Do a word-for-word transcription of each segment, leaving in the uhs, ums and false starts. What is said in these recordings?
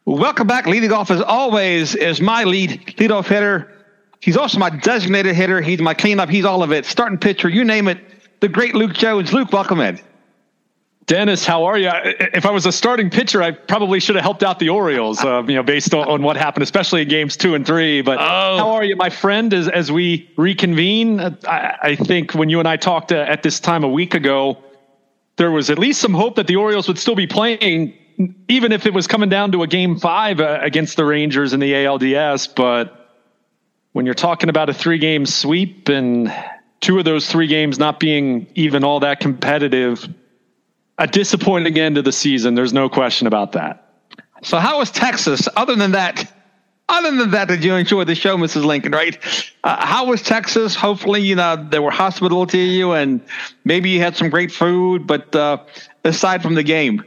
Welcome back. Leading off, as always, is my lead leadoff hitter. He's also my designated hitter. He's my cleanup. He's all of it. Starting pitcher, you name it. The great Luke Jones. Luke, welcome in. Dennis, how are you? If I was a starting pitcher, I probably should have helped out the Orioles, uh, you know, based on, on what happened, especially in games two and three. But oh. How are you, my friend, as, as we reconvene? I, I think when you and I talked uh, at this time a week ago, there was at least some hope that the Orioles would still be playing, even if it was coming down to a game five uh, against the Rangers in the A L D S. But when you're talking about a three game sweep and two of those three games not being even all that competitive, a disappointing end to the season. There's no question about that. So how was Texas? Other than that, other than that, did you enjoy the show, Missus Lincoln, right? Uh, how was Texas? Hopefully, you know, they were hospitable to you and maybe you had some great food, but uh, aside from the game.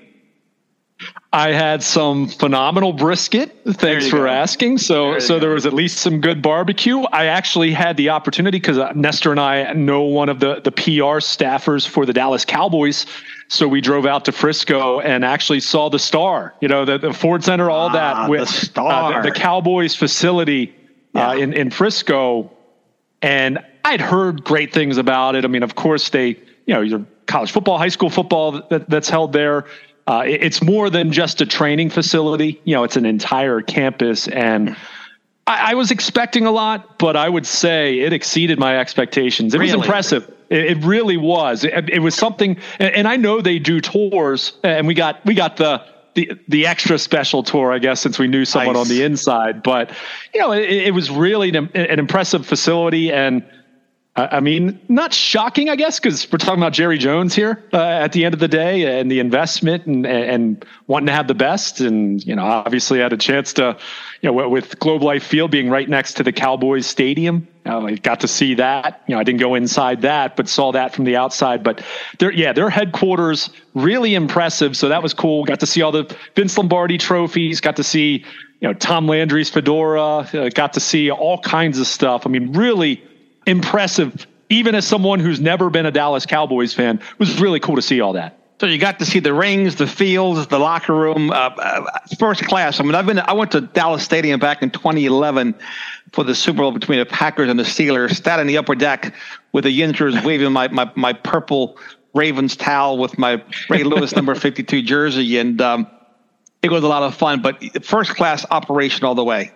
I had some phenomenal brisket. Thanks for go. asking. So, there so go. there was at least some good barbecue. I actually had the opportunity because uh, Nestor and I know one of the, the P R staffers for the Dallas Cowboys. So we drove out to Frisco and actually saw the Star, you know, the, the Ford Center, all ah, that with the, Star. Uh, the, the Cowboys facility yeah. uh, in, in Frisco. And I'd heard great things about it. I mean, of course they, you know, your college football, high school football that, that's held there. Uh, it, it's more than just a training facility. You know, it's an entire campus, and I, I was expecting a lot, but I would say it exceeded my expectations. It really? was impressive. It, it really was. It, it was something, and, and I know they do tours, and we got we got the the the extra special tour, I guess, since we knew someone nice. on the inside. But you know, it, it was really an, an impressive facility, and I mean, not shocking, I guess, because we're talking about Jerry Jones here uh, at the end of the day, and the investment and, and wanting to have the best. And, you know, obviously I had a chance to, you know, with Globe Life Field being right next to the Cowboys Stadium, uh, I got to see that. You know, I didn't go inside that, but saw that from the outside. But their, yeah, their headquarters, really impressive. So that was cool. Got to see all the Vince Lombardi trophies, got to see, you know, Tom Landry's fedora, uh, got to see all kinds of stuff. I mean, really impressive, even as someone who's never been a Dallas Cowboys fan. It was really cool to see all that. So you got to see the rings, the fields, the locker room, uh, uh, first class. I mean, I've been, I went to Dallas Stadium back in twenty eleven for the Super Bowl between the Packers and the Steelers. Sat in the upper deck with the Yinzers waving my, my, my purple Ravens towel with my Ray Lewis number fifty-two jersey. And um, it was a lot of fun, but first class operation all the way.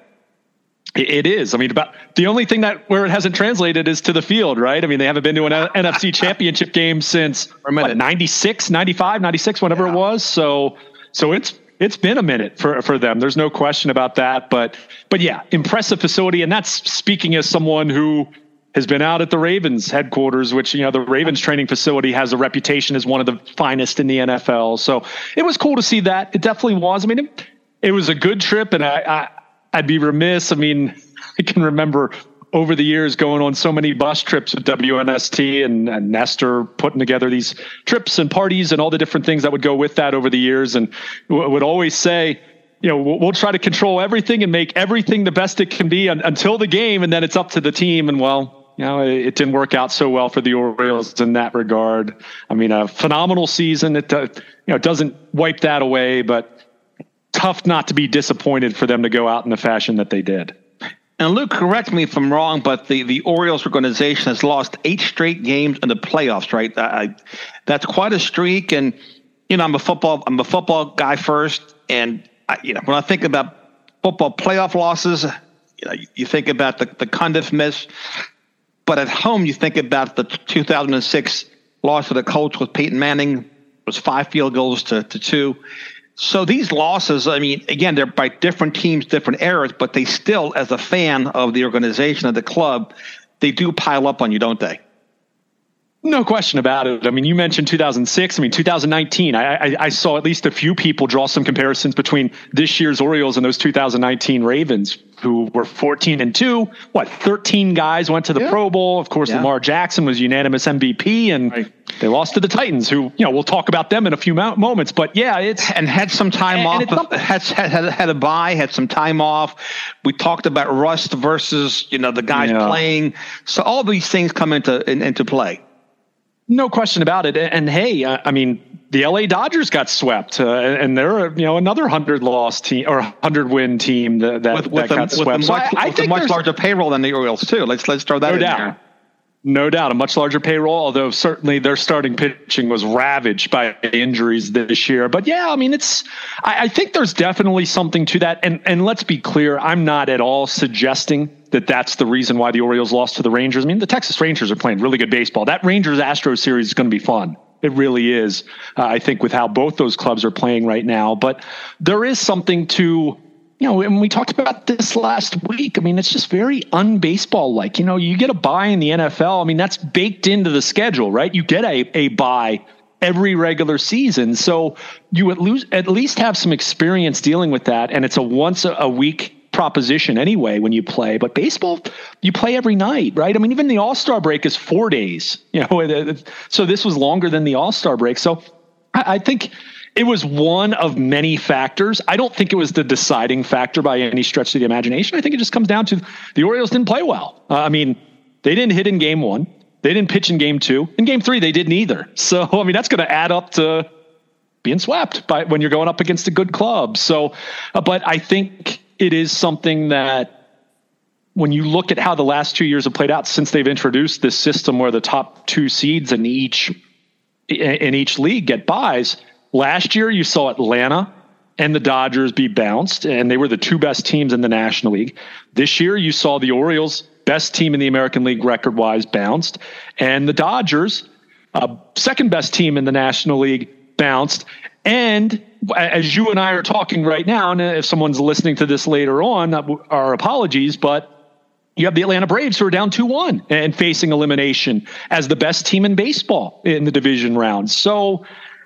It is. I mean, about the only thing that where it hasn't translated is to the field, right? I mean, they haven't been to an N F C championship game since what, ninety-six, ninety-five, ninety-six, whenever yeah. it was. So, so it's, it's been a minute for, for them. There's no question about that, but, but yeah, impressive facility. And that's speaking as someone who has been out at the Ravens headquarters, which, you know, the Ravens training facility has a reputation as one of the finest in the N F L. So it was cool to see that. It definitely was. I mean, it, it was a good trip, and I, I I'd be remiss. I mean, I can remember over the years going on so many bus trips with W N S T and, and Nestor putting together these trips and parties and all the different things that would go with that over the years. And w- would always say, you know, we'll, we'll try to control everything and make everything the best it can be un- until the game. And then it's up to the team. And well, you know, it, it didn't work out so well for the Orioles in that regard. I mean, a phenomenal season. It, uh, you know, it doesn't wipe that away, but tough not to be disappointed for them to go out in the fashion that they did. And Luke, correct me if I'm wrong, but the, the Orioles organization has lost eight straight games in the playoffs, right? I, that's quite a streak. And, you know, I'm a football, I'm a football guy first. And, I, you know, when I think about football playoff losses, you know, you think about the, the Cundiff miss, but at home, you think about the two thousand six loss to the Colts with Peyton Manning. It was five field goals to, to two. So these losses, I mean, again, they're by different teams, different eras, but they still, as a fan of the organization, of the club, they do pile up on you, don't they? No question about it. I mean, you mentioned two thousand six. I mean, two thousand nineteen, I, I, I saw at least a few people draw some comparisons between this year's Orioles and those two thousand nineteen Ravens, who were fourteen and two. What, thirteen guys went to the yeah. Pro Bowl. Of course, yeah. Lamar Jackson was unanimous M V P, and right. they lost to the Titans, who, you know, we'll talk about them in a few mo- moments. But yeah, it's and had some time and, off. And had, had had a bye, had some time off. We talked about rust versus, you know, the guys yeah. playing. So all these things come into in, into play. No question about it. And, and hey, uh, I mean, the L A Dodgers got swept, uh, and they're you know another hundred loss team or hundred win team that that, with, with that a, got swept. With a much, so I, I with think a much larger payroll than the Orioles too. Let's let's throw that no in doubt. there. No doubt, a much larger payroll, although certainly their starting pitching was ravaged by injuries this year. But yeah, I mean, it's, I, I think there's definitely something to that. And, and let's be clear, I'm not at all suggesting that that's the reason why the Orioles lost to the Rangers. I mean, the Texas Rangers are playing really good baseball. That Rangers-Astros series is going to be fun. It really is, uh, I think, with how both those clubs are playing right now. But there is something to, you know, and we talked about this last week. I mean, it's just very un-baseball-like. You know, you get a bye in the N F L. I mean, that's baked into the schedule, right? You get a, a bye every regular season. So you at least, at least have some experience dealing with that. And it's a once a week proposition anyway when you play. But baseball, you play every night, right? I mean, even the All-Star break is four days. You know, so this was longer than the All-Star break. So I, I think it was one of many factors. I don't think it was the deciding factor by any stretch of the imagination. I think it just comes down to the Orioles didn't play well. Uh, I mean, they didn't hit in game one. They didn't pitch in game two. In game three, they didn't either. So, I mean, that's going to add up to being swept by when you're going up against a good club. So, uh, but I think it is something that when you look at how the last two years have played out since they've introduced this system where the top two seeds in each, in each league get buys. Last year, you saw Atlanta and the Dodgers be bounced, and they were the two best teams in the National League. This year, you saw the Orioles, best team in the American League record-wise, bounced, and the Dodgers, uh, second best team in the National League, bounced. And as you and I are talking right now, and if someone's listening to this later on, our apologies, but you have the Atlanta Braves who are down two one and facing elimination as the best team in baseball in the division round. So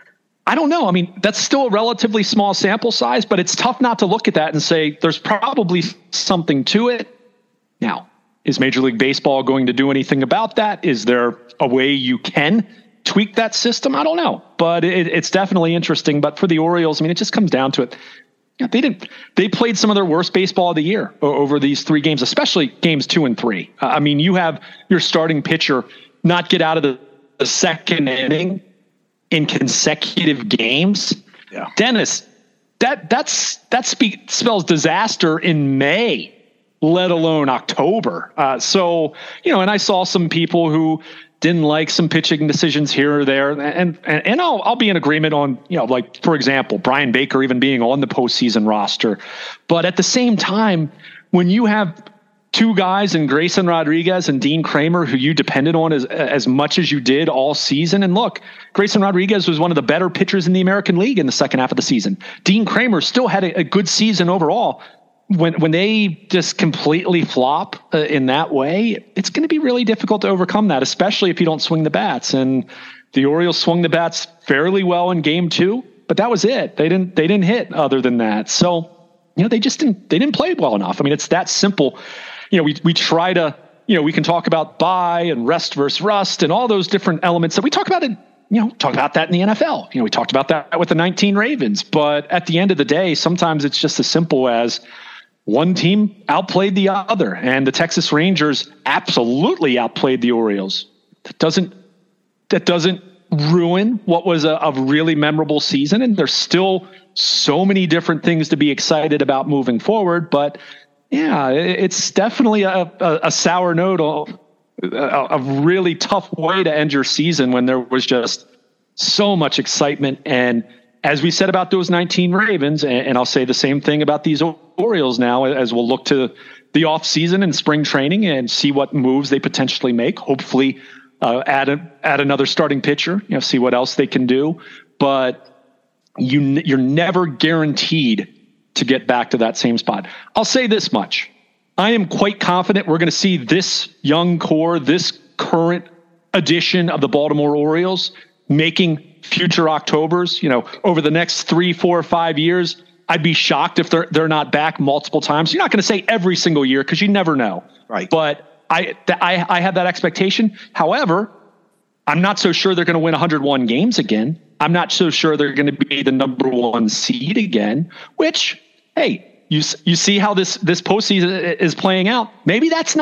I don't know. I mean, that's still a relatively small sample size, but it's tough not to look at that and say there's probably something to it. Now, is Major League Baseball going to do anything about that? Is there a way you can tweak that system? I don't know, but it, it's definitely interesting. But for the Orioles, I mean, it just comes down to it. You know, they didn't. They played some of their worst baseball of the year over these three games, especially games two and three. Uh, I mean, you have your starting pitcher not get out of the, the second inning in consecutive games. Yeah. Dennis, that that's that speak, spells disaster in May, let alone October. Uh, so, you know, and I saw some people who didn't like some pitching decisions here or there. And, and, and I'll, I'll be in agreement on, you know, like, for example, Brian Baker even being on the postseason roster. But at the same time, when you have two guys in Grayson Rodriguez and Dean Kramer, who you depended on as as much as you did all season. And look, Grayson Rodriguez was one of the better pitchers in the American League in the second half of the season. Dean Kramer still had a, a good season overall. When when they just completely flop uh, in that way, it's going to be really difficult to overcome that, especially if you don't swing the bats. And the Orioles swung the bats fairly well in game two, but that was it. They didn't they didn't hit other than that. So, you know, they just didn't they didn't play well enough. I mean, it's that simple. You know, we we try to, you know, we can talk about buy and rest versus rust and all those different elements that we talk about in, you know, talk about that in the N F L. You know, we talked about that with the nineteen Ravens. But at the end of the day, sometimes it's just as simple as one team outplayed the other. And the Texas Rangers absolutely outplayed the Orioles. That doesn't that doesn't ruin what was a, a really memorable season. And there's still so many different things to be excited about moving forward. But yeah, it's definitely a, a, a sour note, a, a really tough way to end your season when there was just so much excitement. And as we said about those nineteen Ravens, and, and I'll say the same thing about these Orioles now, as we'll look to the off season and spring training and see what moves they potentially make. Hopefully uh, add a, add another starting pitcher, you know, see what else they can do. But you you're never guaranteed to get back to that same spot. I'll say this much. I am quite confident we're going to see this young core, this current edition of the Baltimore Orioles making future Octobers, you know, over the next three, four, five years. I'd be shocked if they're, they're not back multiple times. You're not going to say every single year because you never know. Right. But I, I, I have that expectation. However, I'm not so sure they're going to win one hundred one games again. I'm not so sure they're going to be the number one seed again, which, hey, you you see how this, this postseason is playing out. Maybe that's not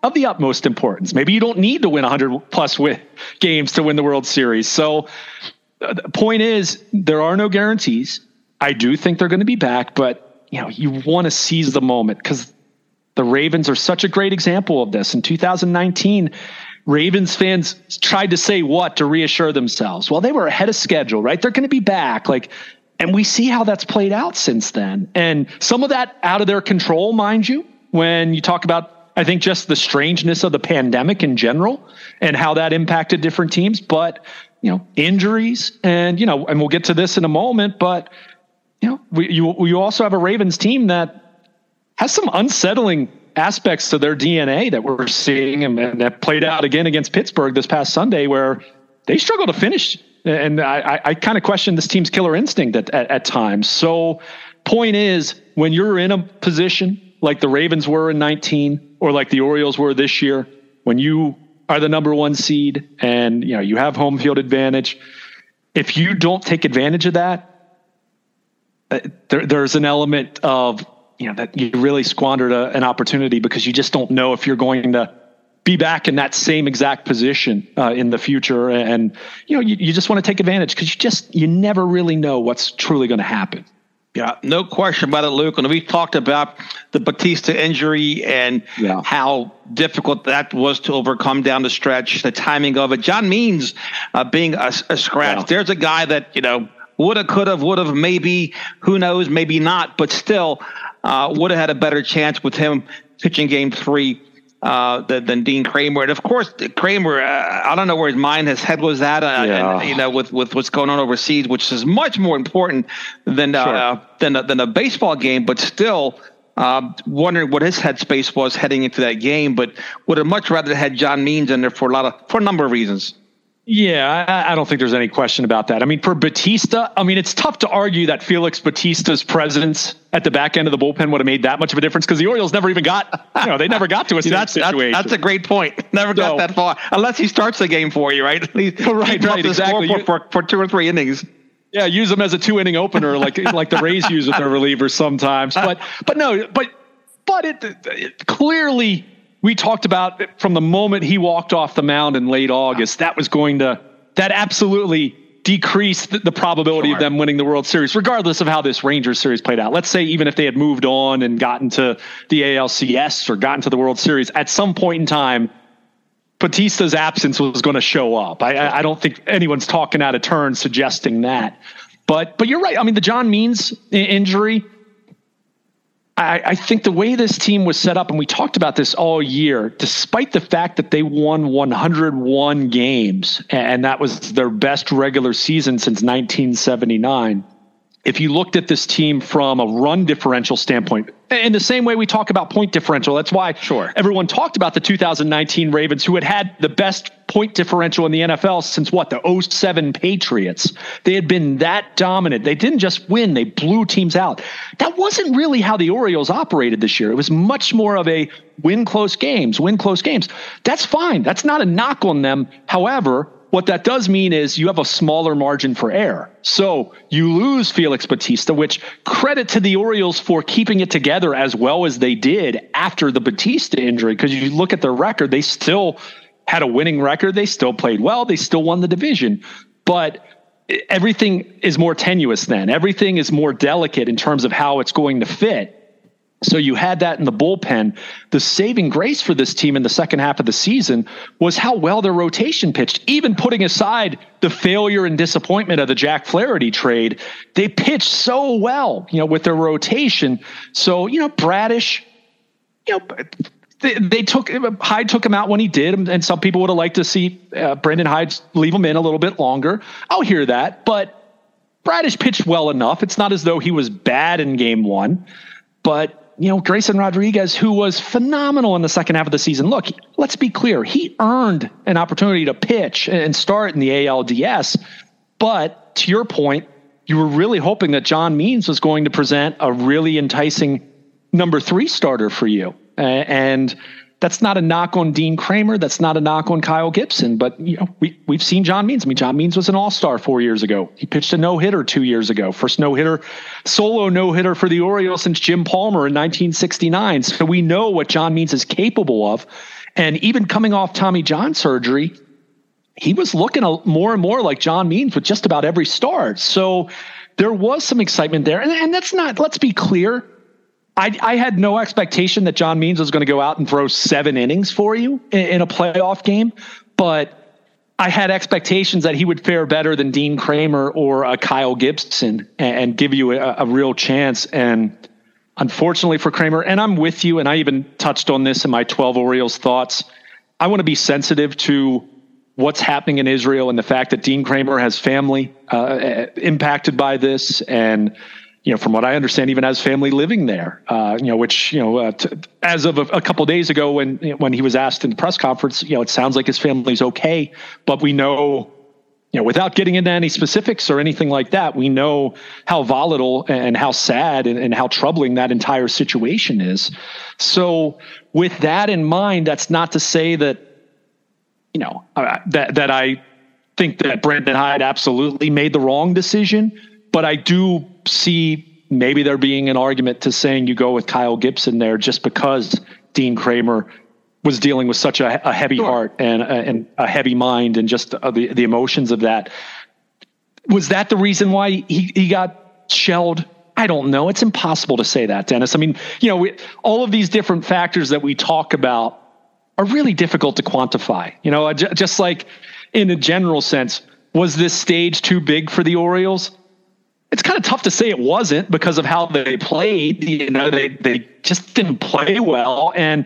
of the utmost importance. Maybe you don't need to win one hundred plus win games to win the World Series. So uh, the point is, there are no guarantees. I do think they're going to be back, but you know, you want to seize the moment because the Ravens are such a great example of this. In two thousand nineteen, Ravens fans tried to say what to reassure themselves? Well, they were ahead of schedule, right? They're going to be back. Like, and we see how that's played out since then. And some of that out of their control, mind you, when you talk about, I think, just the strangeness of the pandemic in general and how that impacted different teams. But, you know, injuries and, you know, and we'll get to this in a moment, but, you know, we, you, you also have a Ravens team that has some unsettling aspects to their D N A that we're seeing, and, and that played out again against Pittsburgh this past Sunday, where they struggle to finish. And I, I, I kind of question this team's killer instinct at, at, at times. So point is, when you're in a position like the Ravens were in nineteen, or like the Orioles were this year, when you are the number one seed and, you know, you have home field advantage, if you don't take advantage of that, uh, there, there's an element of, you know, that you really squandered a, an opportunity because you just don't know if you're going to be back in that same exact position uh, in the future. And, you know, you, you just want to take advantage because you just, you never really know what's truly going to happen. Yeah, no question about it, Luke. And we talked about the Batista injury and yeah. how difficult that was to overcome down the stretch, the timing of it. John Means uh, being a, a scratch. Yeah. There's a guy that, you know, woulda, coulda, woulda, maybe, who knows, maybe not, but still uh, would have had a better chance with him pitching game three uh, than, than Dean Kramer. And of course, Kramer, uh, I don't know where his mind, his head was at, uh, yeah. and, you know, with, with what's going on overseas, which is much more important than uh, sure. than a, than a baseball game, but still uh, wondering what his headspace was heading into that game. But would have much rather had John Means in there for a lot of for a number of reasons. Yeah, I, I don't think there's any question about that. I mean, for Batista, I mean, it's tough to argue that Felix Batista's presence at the back end of the bullpen would have made that much of a difference because the Orioles never even got, you know, they never got to a safe that's, situation. That's, that's a great point. Never got so, that far, unless he starts the game for you, right? He, right, he right, exactly. For, for, for two or three innings. Yeah, use him as a two-inning opener, like like the Rays use with their relievers sometimes. But but no, but but it, it clearly. We talked about from the moment he walked off the mound in late August, that was going to, that absolutely decreased the, the probability sure. of them winning the World Series, regardless of how this Rangers series played out. Let's say even if they had moved on and gotten to the A L C S or gotten to the World Series, at some point in time, Batista's absence was going to show up. I, I, I don't think anyone's talking out of turn suggesting that. But, but you're right. I mean, the John Means injury, I, I think the way this team was set up, and we talked about this all year, despite the fact that they won one hundred one games, and that was their best regular season since nineteen seventy-nine. If you looked at this team from a run differential standpoint, in the same way we talk about point differential, that's why sure. everyone talked about the two thousand nineteen Ravens, who had had the best point differential in the N F L since what, the oh seven Patriots. They had been that dominant. They didn't just win, they blew teams out. That wasn't really how the Orioles operated this year. It was much more of a win close games, win close games. That's fine. That's not a knock on them. However, what that does mean is you have a smaller margin for error. So you lose Felix Batista, which credit to the Orioles for keeping it together as well as they did after the Batista injury. Because you look at their record, they still had a winning record. They still played well. They still won the division. But everything is more tenuous then. Everything is more delicate in terms of how it's going to fit. So you had that in the bullpen. The saving grace for this team in the second half of the season was how well their rotation pitched. Even putting aside the failure and disappointment of the Jack Flaherty trade, they pitched so well, you know, with their rotation. So, you know, Bradish, you know, they, they took Hyde took him out when he did, and some people would have liked to see uh, Brendan Hyde leave him in a little bit longer. I'll hear that, but Bradish pitched well enough. It's not as though he was bad in game one, but you know, Grayson Rodriguez, who was phenomenal in the second half of the season. Look, let's be clear. He earned an opportunity to pitch and start in the A L D S. But to your point, you were really hoping that John Means was going to present a really enticing number three starter for you. And that's not a knock on Dean Kramer. That's not a knock on Kyle Gibson. But, you know, we, we've seen John Means. I mean, John Means was an all-star four years ago. He pitched a no-hitter two years ago. First no-hitter, solo no-hitter for the Orioles since Jim Palmer in nineteen sixty-nine. So we know what John Means is capable of. And even coming off Tommy John surgery, he was looking a, more and more like John Means with just about every start. So there was some excitement there. And, and that's not, let's be clear. I, I had no expectation that John Means was going to go out and throw seven innings for you in, in a playoff game, but I had expectations that he would fare better than Dean Kramer or uh, Kyle Gibson and, and give you a, a real chance. And unfortunately for Kramer, and I'm with you, and I even touched on this in my twelve Orioles thoughts, I want to be sensitive to what's happening in Israel and the fact that Dean Kramer has family uh, impacted by this. And, you know, from what I understand, even has family living there, uh, you know, which, you know, uh, t- as of a, a couple of days ago when, when he was asked in the press conference, you know, it sounds like his family's okay, but we know, you know, without getting into any specifics or anything like that, we know how volatile and how sad and, and how troubling that entire situation is. So with that in mind, that's not to say that, you know, uh, that, that I think that Brandon Hyde absolutely made the wrong decision, but I do see maybe there being an argument to saying you go with Kyle Gibson there just because Dean Kramer was dealing with such a, a heavy sure. heart and, and a heavy mind and just uh, the, the emotions of that. Was that the reason why he, he got shelled? I don't know. It's impossible to say that, Dennis. I mean, you know, we, all of these different factors that we talk about are really difficult to quantify. You know, j- just like in a general sense, was this stage too big for the Orioles? It's kind of tough to say it wasn't because of how they played. You know, they, they just didn't play well, and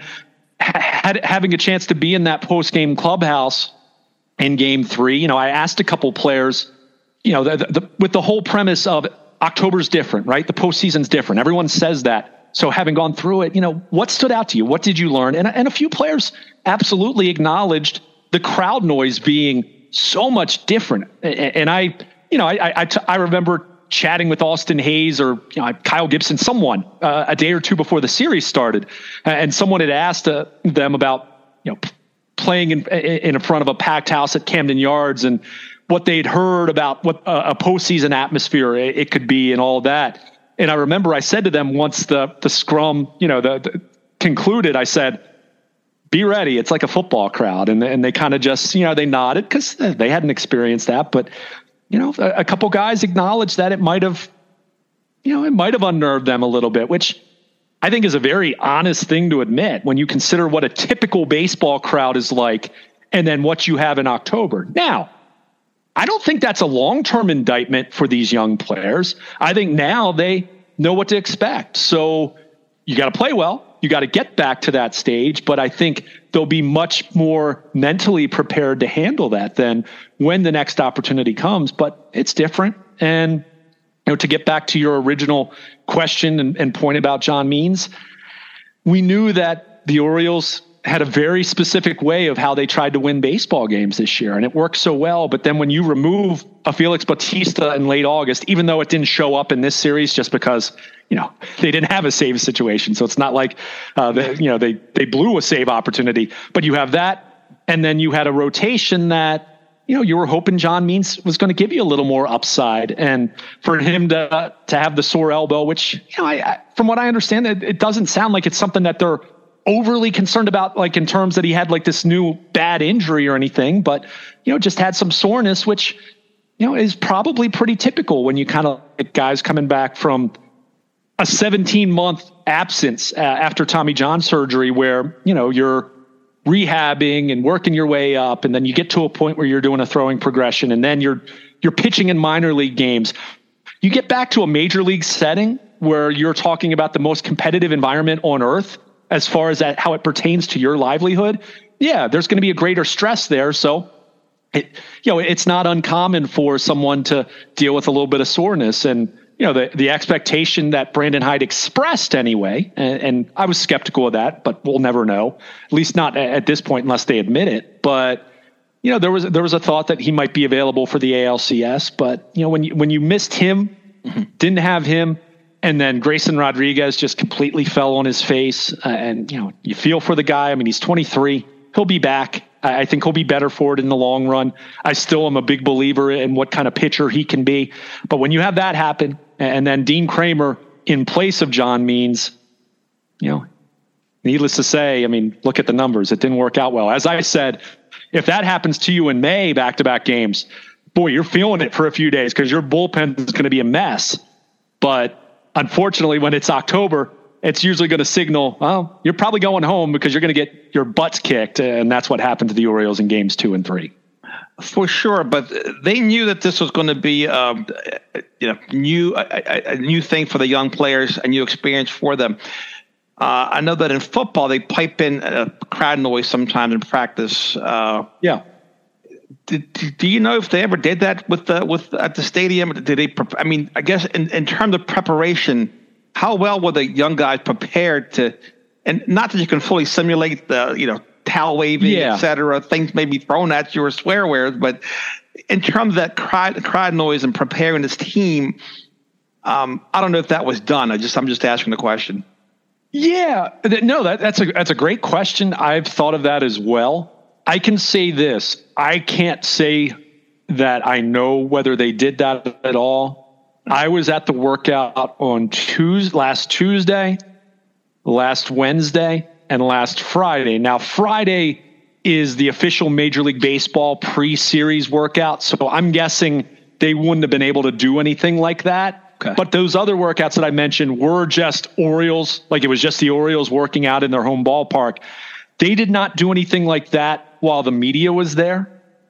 had, having a chance to be in that post-game clubhouse in game three, you know, I asked a couple players, you know, the, the, with the whole premise of October's different, right? The postseason's different. Everyone says that. So having gone through it, you know, what stood out to you? What did you learn? And, and a few players absolutely acknowledged the crowd noise being so much different. And, and I, you know, I, I, I remember chatting with Austin Hayes or you know, Kyle Gibson, someone uh, a day or two before the series started, and someone had asked uh, them about you know p- playing in in front of a packed house at Camden Yards and what they'd heard about what a, a postseason atmosphere it, it could be and all that. And I remember I said to them once the the scrum you know the, the concluded, I said, "Be ready. It's like a football crowd," and and they kind of just you know they nodded because they hadn't experienced that, but. You know, a, a couple guys acknowledged that it might have, you know, it might have unnerved them a little bit, which I think is a very honest thing to admit when you consider what a typical baseball crowd is like and then what you have in October. Now, I don't think that's a long-term indictment for these young players. I think now they know what to expect. So you got to play well. You got to get back to that stage, but I think they'll be much more mentally prepared to handle that than when the next opportunity comes, but it's different. And, you know, to get back to your original question and, and point about John Means, we knew that the Orioles had a very specific way of how they tried to win baseball games this year, and it worked so well. But then when you remove a Felix Bautista in late August, even though it didn't show up in this series just because, you know, they didn't have a save situation. So it's not like, uh, they, you know, they, they blew a save opportunity, but you have that. And then you had a rotation that, you know, you were hoping John Means was going to give you a little more upside, and for him to, to have the sore elbow, which, you know, I, I from what I understand, it, it doesn't sound like it's something that they're overly concerned about, like in terms that he had like this new bad injury or anything, but, you know, just had some soreness, which, you know, is probably pretty typical when you kind of like guys coming back from a seventeen month absence uh, after Tommy John surgery where, you know, you're rehabbing and working your way up. And then you get to a point where you're doing a throwing progression and then you're, you're pitching in minor league games. You get back to a major league setting where you're talking about the most competitive environment on earth as far as that, how it pertains to your livelihood. Yeah, there's going to be a greater stress there. So it, you know, it's not uncommon for someone to deal with a little bit of soreness. And, you know, the, the expectation that Brandon Hyde expressed anyway, and, and I was skeptical of that, but we'll never know, at least not at this point, unless they admit it. But, you know, there was, there was a thought that he might be available for the A L C S, but, you know, when you, when you missed him, mm-hmm. didn't have him, and then Grayson Rodriguez just completely fell on his face. Uh, and, you know, you feel for the guy. I mean, he's twenty-three. He'll be back. I, I think he'll be better for it in the long run. I still am a big believer in what kind of pitcher he can be. But when you have that happen, and then Dean Kramer in place of John Means, you know, needless to say, I mean, look at the numbers. It didn't work out well. As I said, if that happens to you in May, back-to-back games, boy, you're feeling it for a few days because your bullpen is going to be a mess. But unfortunately, when it's October, it's usually going to signal, well, you're probably going home because you're going to get your butts kicked. And that's what happened to the Orioles in games two and three. For sure. But they knew that this was going to be um, you know, new, a, a new thing for the young players, a new experience for them. Uh, I know that in football, they pipe in uh, crowd noise sometimes in practice. Uh, yeah. Did, do you know if they ever did that with the, with at the stadium? Did they? I mean, I guess in, in terms of preparation, how well were the young guys prepared to? And not that you can fully simulate the, you know, towel waving, yeah. et cetera. Things may be thrown at you or swear words, but in terms of that crowd, crowd noise and preparing this team, um, I don't know if that was done. I just I'm just asking the question. Yeah, no, that, that's a that's a great question. I've thought of that as well. I can say this. I can't say that I know whether they did that at all. I was at the workout on Tuesday, last Tuesday, last Wednesday, and last Friday. Now, Friday is the official Major League Baseball pre-series workout, so I'm guessing they wouldn't have been able to do anything like that. Okay. But those other workouts that I mentioned were just Orioles, like it was just the Orioles working out in their home ballpark. They did not do anything like that while the media was there.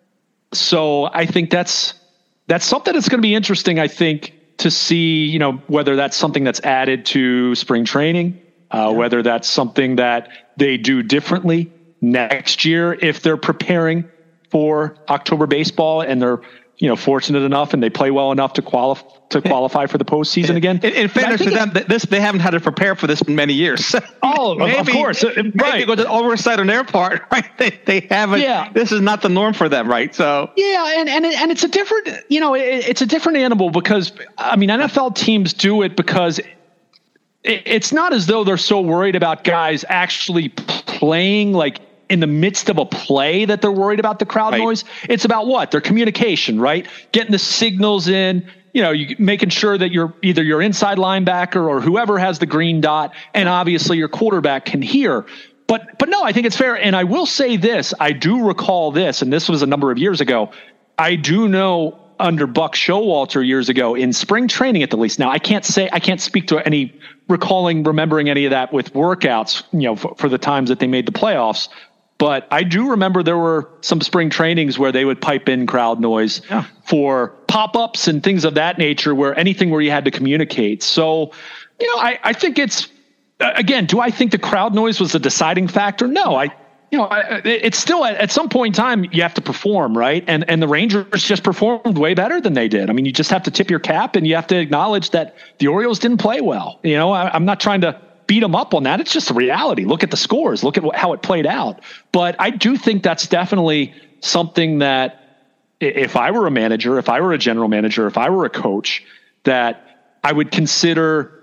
So I think that's that's something that's going to be interesting, I think, to see, you know, whether that's something that's added to spring training, uh, yeah. whether that's something that they do differently next year if they're preparing for October baseball and they're, you know, fortunate enough and they play well enough to qualify to qualify for the postseason again. In, in fairness to them, it, this they haven't had to prepare for this in many years. Oh, maybe, of course, maybe right. it was an oversight on their part, right? They they haven't. Yeah. This is not the norm for them, right? So yeah, and and and it's a different, you know, it, it's a different animal because I mean, N F L teams do it because it, it's not as though they're so worried about guys actually playing like in the midst of a play that they're worried about the crowd right. noise. It's about what? Their communication, right? Getting the signals in, you know, you making sure that you're either your inside linebacker or whoever has the green dot. And obviously your quarterback can hear, but, but no, I think it's fair. And I will say this, I do recall this, and this was a number of years ago. I do know under Buck Showalter years ago in spring training at the least. Now I can't say, I can't speak to any recalling, remembering any of that with workouts, you know, for, for the times that they made the playoffs. But I do remember there were some spring trainings where they would pipe in crowd noise yeah. for pop-ups and things of that nature, where anything where you had to communicate. So, you know, I, I think it's, again, do I think the crowd noise was a deciding factor? No, I, you know, I, it's still at, at some point in time you have to perform, right? And, and the Rangers just performed way better than they did. I mean, you just have to tip your cap and you have to acknowledge that the Orioles didn't play well. You know, I, I'm not trying to beat them up on that. It's just the reality. Look at the scores. Look at what, how it played out. But I do think that's definitely something that if I were a manager, if I were a general manager, if I were a coach, that I would consider.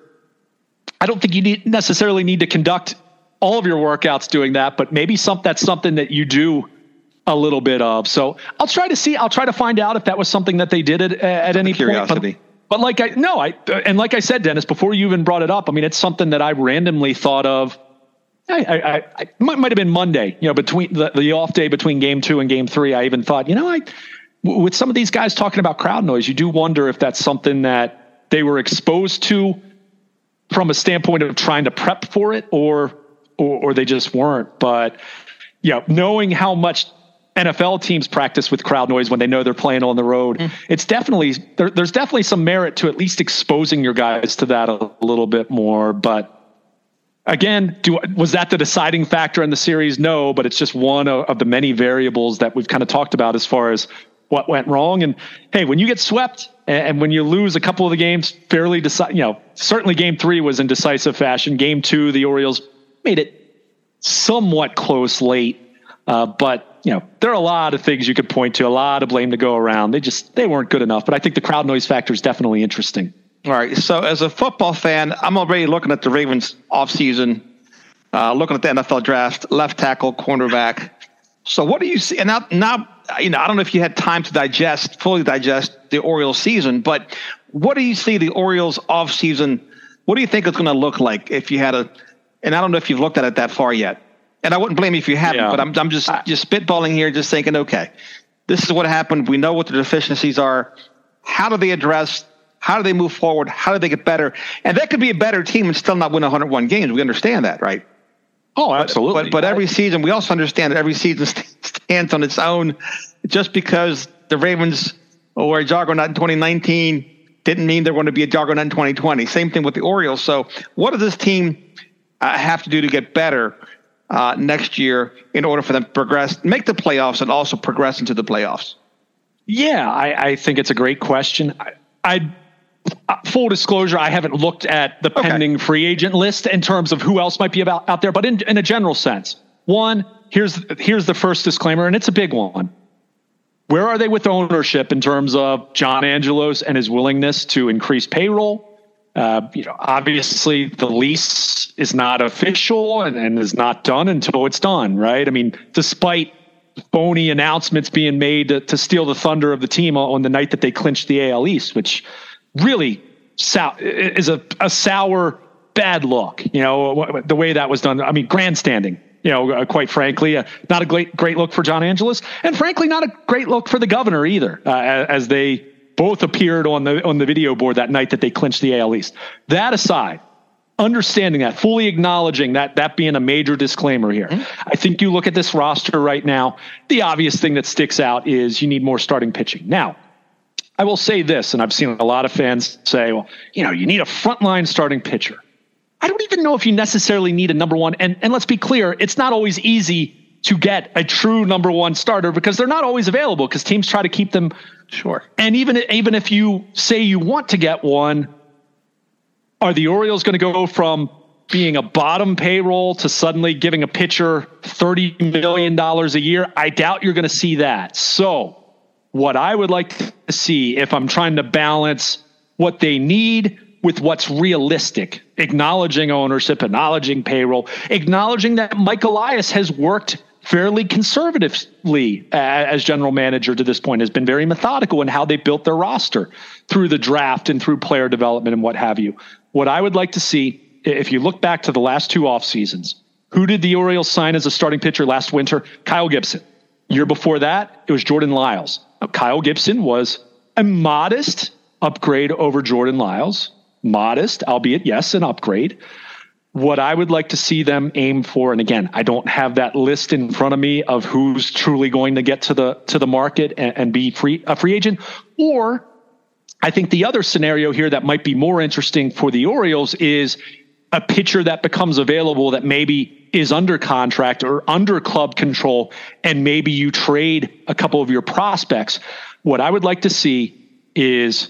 I don't think you need necessarily need to conduct all of your workouts doing that, but maybe some, that's something that you do a little bit of. So I'll try to see, I'll try to find out if that was something that they did at, at any curiosity. point. But like I, no, I, and like I said, Dennis, before you even brought it up, I mean, it's something that I randomly thought of. I, I, I, I might, might have been Monday, you know, between the, the off day between game two and game three. I even thought, you know, I, with some of these guys talking about crowd noise, you do wonder if that's something that they were exposed to from a standpoint of trying to prep for it, or, or, or they just weren't. But yeah, knowing how much N F L teams practice with crowd noise when they know they're playing on the road. Mm. It's definitely, there, there's definitely some merit to at least exposing your guys to that a, a little bit more. But again, do, was that the deciding factor in the series? No, but it's just one of, of the many variables that we've kind of talked about as far as what went wrong. And hey, when you get swept and, and when you lose a couple of the games fairly decide, you know, certainly game three was in decisive fashion. Game two, the Orioles made it somewhat close late. Uh, but you know, there are a lot of things you could point to, a lot of blame to go around. They just, they weren't good enough. But I think the crowd noise factor is definitely interesting. All right. So as a football fan, I'm already looking at the Ravens offseason, uh, looking at the N F L draft, left tackle, cornerback. So what do you see? And now, now, you know, I don't know if you had time to digest, fully digest the Orioles season, but what do you see the Orioles offseason? What do you think it's going to look like if you had a, And I don't know if you've looked at it that far yet. And I wouldn't blame you if you haven't, yeah. but I'm I'm just just spitballing here, just thinking, okay, this is what happened. We know what the deficiencies are. How do they address? How do they move forward? How do they get better? And that could be a better team and still not win one hundred one games. We understand that, right? Oh, absolutely. But, but, but every season, we also understand that every season stands on its own. Just because the Ravens were a juggernaut in twenty nineteen didn't mean they're going to be a juggernaut in twenty twenty. Same thing with the Orioles. So what does this team uh, have to do to get better uh, next year in order for them to progress, make the playoffs, and also progress into the playoffs? Yeah, I, I think it's a great question. I, I uh, full disclosure, I haven't looked at the pending okay. free agent list in terms of who else might be about out there, but in, in a general sense, one, here's here's the first disclaimer, and it's a big one. Where are they with ownership in terms of John Angelos and his willingness to increase payroll? Uh, you know, obviously the lease is not official and, and is not done until it's done, right? I mean, despite phony announcements being made to, to steal the thunder of the team on the night that they clinched the A L East, which really sou- is a, a sour, bad look, you know, the way that was done. I mean, grandstanding, you know, uh, quite frankly, uh, not a great, great look for John Angelos, and frankly, not a great look for the governor either, uh, as they both appeared on the, on the video board that night that they clinched the A L East. That aside, understanding that, fully acknowledging that, that being a major disclaimer here. Mm-hmm. I think you look at this roster right now, the obvious thing that sticks out is you need more starting pitching. Now, I will say this, and I've seen a lot of fans say, well, you know, you need a frontline starting pitcher. I don't even know if you necessarily need a number one. And, and let's be clear, it's not always easy to get a true number one starter because they're not always available because teams try to keep them. Sure. And even, even if you say you want to get one, are the Orioles going to go from being a bottom payroll to suddenly giving a pitcher thirty million dollars a year? I doubt you're going to see that. So what I would like to see, if I'm trying to balance what they need with what's realistic, acknowledging ownership, acknowledging payroll, acknowledging that Mike Elias has worked fairly conservatively as general manager to this point, has been very methodical in how they built their roster through the draft and through player development and what have you. What I would like to see, if you look back to the last two off seasons, who did the Orioles sign as a starting pitcher last winter? Kyle Gibson. Year before that, it was Jordan Lyles. Now, Kyle Gibson was a modest upgrade over Jordan Lyles. Modest, albeit, yes, an upgrade. What I would like to see them aim for, and again, I don't have that list in front of me of who's truly going to get to the to the market and, and be free a free agent. Or I think the other scenario here that might be more interesting for the Orioles is a pitcher that becomes available that maybe is under contract or under club control, and maybe you trade a couple of your prospects. What I would like to see is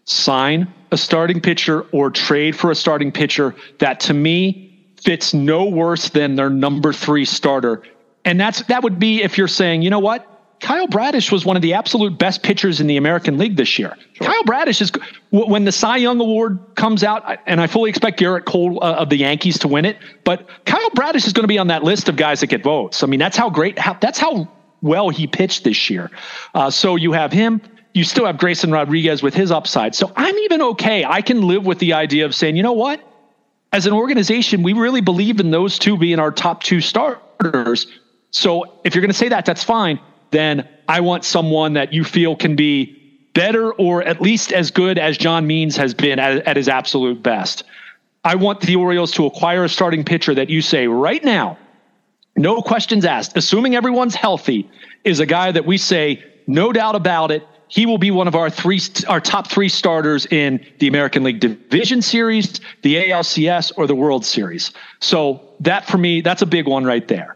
sign a starting pitcher or trade for a starting pitcher that to me fits no worse than their number three starter. And that's, that would be if you're saying, you know what? Kyle Bradish was one of the absolute best pitchers in the American League this year. Sure. Kyle Bradish is, when the Cy Young Award comes out, and I fully expect Garrett Cole uh, of the Yankees to win it, but Kyle Bradish is going to be on that list of guys that get votes. I mean, that's how great, how, that's how well he pitched this year. Uh, so you have him. You still have Grayson Rodriguez with his upside. So I'm even okay. I can live with the idea of saying, you know what? As an organization, we really believe in those two being our top two starters. So if you're going to say that, that's fine. Then I want someone that you feel can be better or at least as good as John Means has been at, at his absolute best. I want the Orioles to acquire a starting pitcher that you say right now, no questions asked, assuming everyone's healthy, is a guy that we say, no doubt about it, he will be one of our three, our top three starters in the American League Division Series, the A L C S, or the World Series. So that for me, that's a big one right there.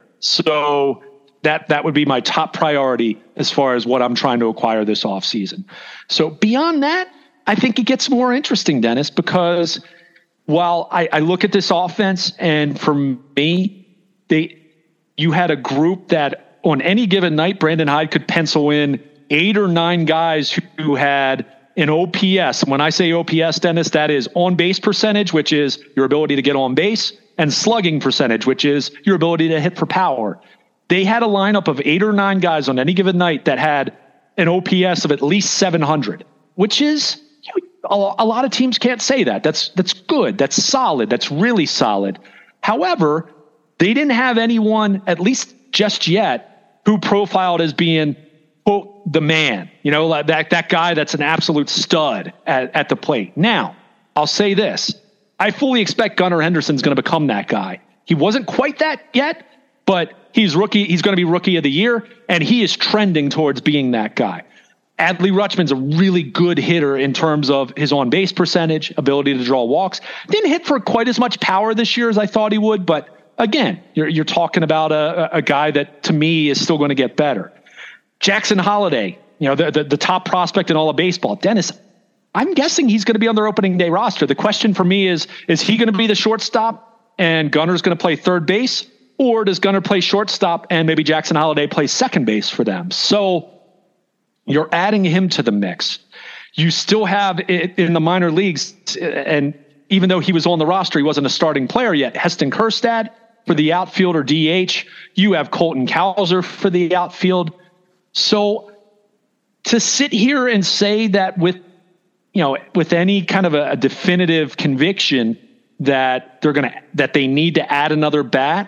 So that, that would be my top priority as far as what I'm trying to acquire this offseason. So beyond that, I think it gets more interesting, Dennis, because while I, I look at this offense and for me, they, you had a group that on any given night, Brandon Hyde could pencil in eight or nine guys who had an O P S. And when I say O P S, Dennis, that is on base percentage, which is your ability to get on base, and slugging percentage, which is your ability to hit for power. They had a lineup of eight or nine guys on any given night that had an O P S of at least seven hundred, which is, you know, a lot of teams can't say that. That's, that's good. That's solid. That's really solid. However, they didn't have anyone, at least just yet, who profiled as being, quote, the man, you know, like that, that guy that's an absolute stud at, at the plate. Now, I'll say this. I fully expect Gunnar Henderson's going to become that guy. He wasn't quite that yet, but he's rookie. He's going to be rookie of the year, and he is trending towards being that guy. Adley Rutschman's a really good hitter in terms of his on-base percentage, ability to draw walks. Didn't hit for quite as much power this year as I thought he would, but again, you're, you're talking about a, a guy that, to me, is still going to get better. Jackson Holliday, you know, the, the, the top prospect in all of baseball. Dennis, I'm guessing he's going to be on their opening day roster. The question for me is, is he going to be the shortstop and Gunner's going to play third base? Or does Gunnar play shortstop and maybe Jackson Holliday plays second base for them? So you're adding him to the mix. You still have it in the minor leagues, and even though he was on the roster, he wasn't a starting player yet. Heston Kjerstad for the outfield or D H. You have Colton Cowser for the outfield. So to sit here and say that with, you know, with any kind of a, a definitive conviction that they're going to, that they need to add another bat.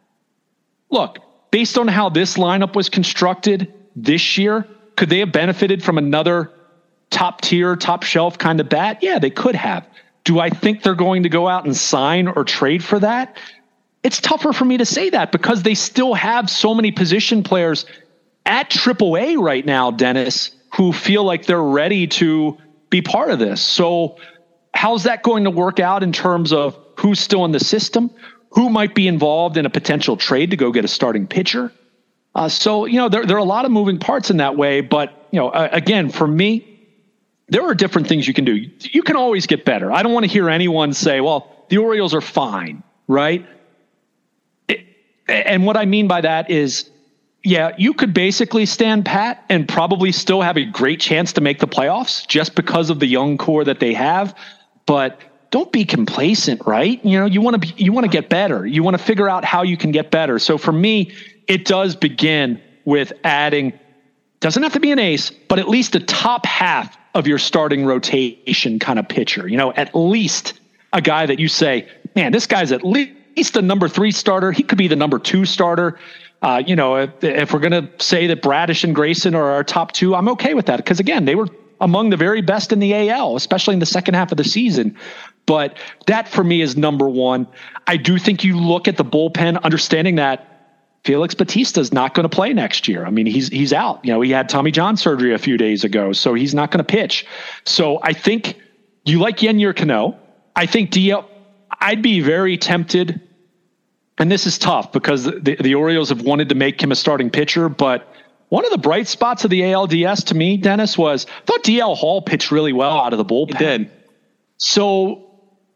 Look, based on how this lineup was constructed this year, could they have benefited from another top tier, top shelf kind of bat? Yeah, they could have. Do I think they're going to go out and sign or trade for that? It's tougher for me to say that because they still have so many position players at triple A right now, Dennis, who feel like they're ready to be part of this. So how's that going to work out in terms of who's still in the system? Who might be involved in a potential trade to go get a starting pitcher? Uh, so, you know, there, there are a lot of moving parts in that way. But, you know, uh, again, for me, there are different things you can do. You can always get better. I don't want to hear anyone say, well, the Orioles are fine, right? It, and what I mean by that is, yeah, you could basically stand pat and probably still have a great chance to make the playoffs just because of the young core that they have. But don't be complacent, right? You know, you want to be, you want to get better. You want to figure out how you can get better. So for me, it does begin with adding, doesn't have to be an ace, but at least a top half of your starting rotation kind of pitcher. You know, at least a guy that you say, man, this guy's at least the number three starter. He could be the number two starter. Uh, you know, if, if we're going to say that Bradish and Grayson are our top two, I'm okay with that. Because again, they were among the very best in the A L, especially in the second half of the season. But that for me is number one. I do think you look at the bullpen, understanding that Felix Bautista is not going to play next year. I mean, he's he's out. You know, he had Tommy John surgery a few days ago, so he's not going to pitch. So I think you like Yennier Cano. I think D L. I'd be very tempted, and this is tough because the, the Orioles have wanted to make him a starting pitcher. But one of the bright spots of the A L D S to me, Dennis, was I thought D L Hall pitched really well out of the bullpen. He did. So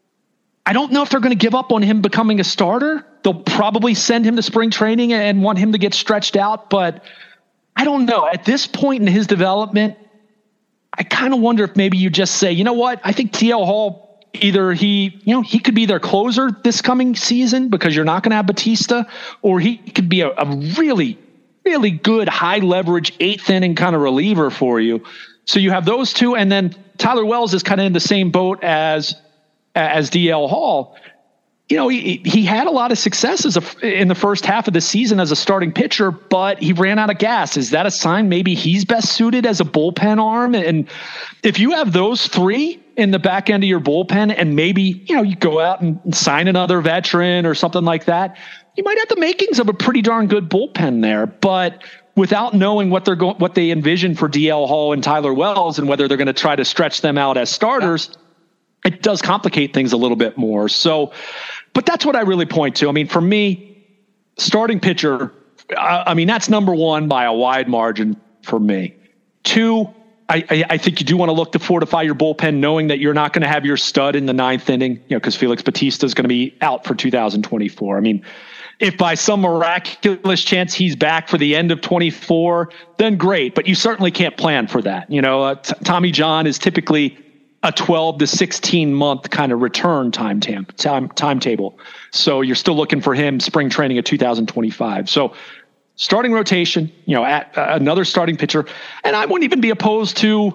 I don't know if they're going to give up on him becoming a starter. They'll probably send him to spring training and want him to get stretched out. But I don't know. At this point in his development, I kind of wonder if maybe you just say, you know what? I think T L Hall, either he, you know, he could be their closer this coming season because you're not going to have Bautista, or he could be a, a really, really good high leverage eighth inning kind of reliever for you. So you have those two. And then Tyler Wells is kind of in the same boat as, as D L Hall. You know, he, he had a lot of success as a, in the first half of the season as a starting pitcher, but he ran out of gas. Is that a sign maybe he's best suited as a bullpen arm? And if you have those three in the back end of your bullpen and maybe, you know, you go out and sign another veteran or something like that, you might have the makings of a pretty darn good bullpen there. But without knowing what they're going, what they envision for D L Hall and Tyler Wells and whether they're going to try to stretch them out as starters, yeah, it does complicate things a little bit more. So, but that's what I really point to. I mean, for me, starting pitcher, I, I mean, that's number one by a wide margin for me. Two, I, I, I think you do want to look to fortify your bullpen, knowing that you're not going to have your stud in the ninth inning, you know, because Felix Bautista is going to be out for two thousand twenty-four. I mean, if by some miraculous chance he's back for the end of twenty-four, then great. But you certainly can't plan for that. You know, uh, t- Tommy John is typically a twelve to sixteen month kind of return time, tam- time timetable. So you're still looking for him spring training at two thousand twenty-five. So starting rotation, you know, at uh, another starting pitcher. And I wouldn't even be opposed to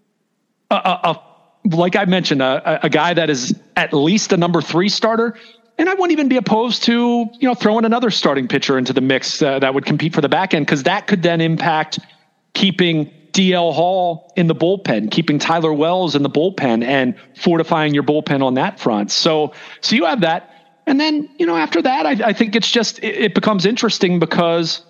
a, a, a like I mentioned, a, a guy that is at least a number three starter. And I wouldn't even be opposed to, you know, throwing another starting pitcher into the mix uh, that would compete for the back end, because that could then impact keeping D L Hall in the bullpen, keeping Tyler Wells in the bullpen, and fortifying your bullpen on that front. So, so you have that. And then, you know, after that, I, I think it's just, it, it becomes interesting because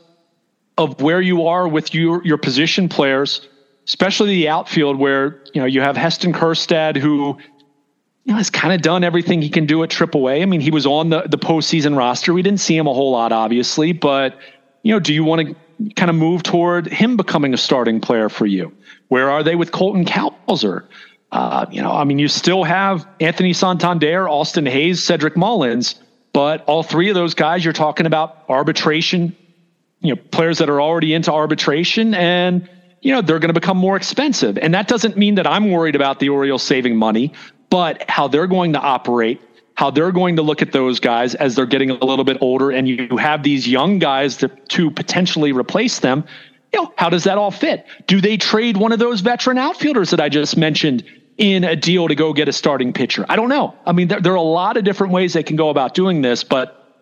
of where you are with your, your position players, especially the outfield, where, you know, you have Heston Kjerstad, who, you know, has kind of done everything he can do at triple A. I mean, he was on the, the postseason roster. We didn't see him a whole lot, obviously, but, you know, do you want to kind of move toward him becoming a starting player for you? Where are they with Colton Cowser? Uh, you know, I mean, you still have Anthony Santander, Austin Hayes, Cedric Mullins, but all three of those guys, you're talking about arbitration, you know, players that are already into arbitration, and, you know, they're going to become more expensive. And that doesn't mean that I'm worried about the Orioles saving money, but how they're going to operate, how they're going to look at those guys as they're getting a little bit older, and you have these young guys to, to potentially replace them. You know, how does that all fit? Do they trade one of those veteran outfielders that I just mentioned in a deal to go get a starting pitcher? I don't know. I mean, there, there are a lot of different ways they can go about doing this, but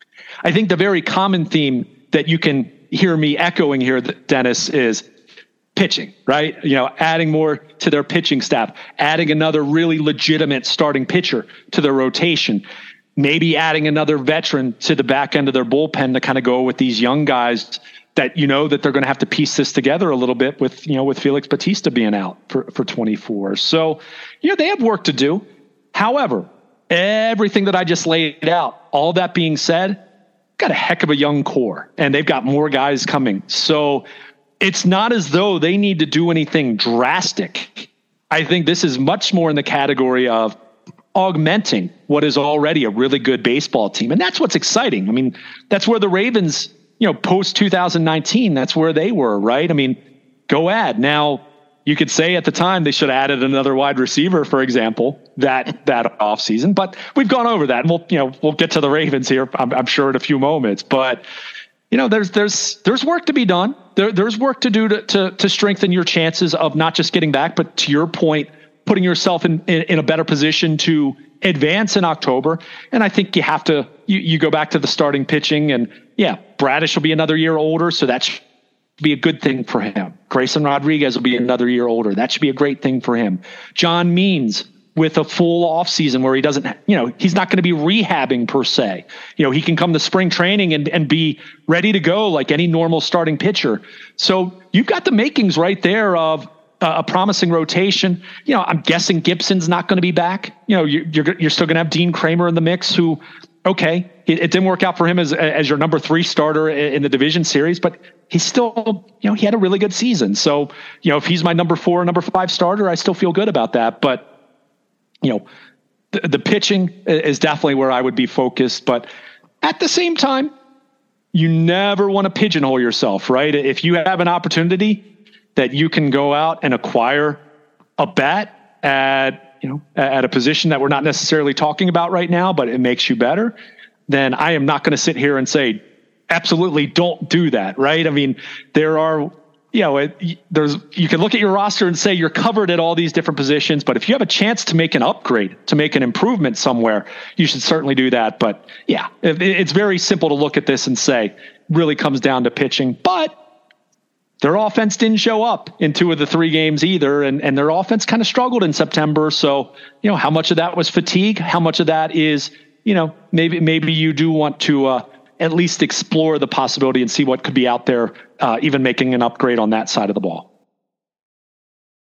I think the very common theme that you can hear me echoing here, Dennis, is pitching, right? You know, adding more to their pitching staff, adding another really legitimate starting pitcher to their rotation, maybe adding another veteran to the back end of their bullpen to kind of go with these young guys that, you know, that they're going to have to piece this together a little bit with, you know, with Felix Bautista being out for, for twenty-four. So, you know, they have work to do. However, everything that I just laid out, all that being said, got a heck of a young core, and they've got more guys coming. So it's not as though they need to do anything drastic. I think this is much more in the category of augmenting what is already a really good baseball team. And that's what's exciting. I mean, that's where the Ravens, you know, post two thousand nineteen, that's where they were, right? I mean, go add. Now, you could say at the time they should have added another wide receiver, for example, that that offseason. But we've gone over that, and we'll, you know, we'll get to the Ravens here, I'm, I'm sure, in a few moments. But, you know, there's there's there's work to be done. There, there's work to do to, to to strengthen your chances of not just getting back, but to your point, putting yourself in, in, in a better position to advance in October. And I think you have to, you, you go back to the starting pitching, and yeah, Bradish will be another year older. So that should be a good thing for him. Grayson Rodriguez will be another year older. That should be a great thing for him. John Means with a full off season where he doesn't, you know, he's not going to be rehabbing per se. You know, he can come to spring training and, and be ready to go like any normal starting pitcher. So you've got the makings right there of a promising rotation. You know, I'm guessing Gibson's not going to be back. You know, you, you're you're still going to have Dean Kramer in the mix, who, okay, it, it didn't work out for him as as your number three starter in the division series, but he's still, you know, he had a really good season. So, you know, if he's my number four, number five starter, I still feel good about that. But, you know, the, the pitching is definitely where I would be focused. But at the same time, you never want to pigeonhole yourself, right? If you have an opportunity that you can go out and acquire a bat at, you know, at a position that we're not necessarily talking about right now, but it makes you better, then I am not going to sit here and say, absolutely don't do that. Right. I mean, there are, you know, it, there's, you can look at your roster and say you're covered at all these different positions, but if you have a chance to make an upgrade, to make an improvement somewhere, you should certainly do that. But yeah, it, it's very simple to look at this and say, really comes down to pitching, but their offense didn't show up in two of the three games either. And, and their offense kind of struggled in September. So, you know, how much of that was fatigue? How much of that is, you know, maybe, maybe you do want to uh, at least explore the possibility and see what could be out there, uh, even making an upgrade on that side of the ball.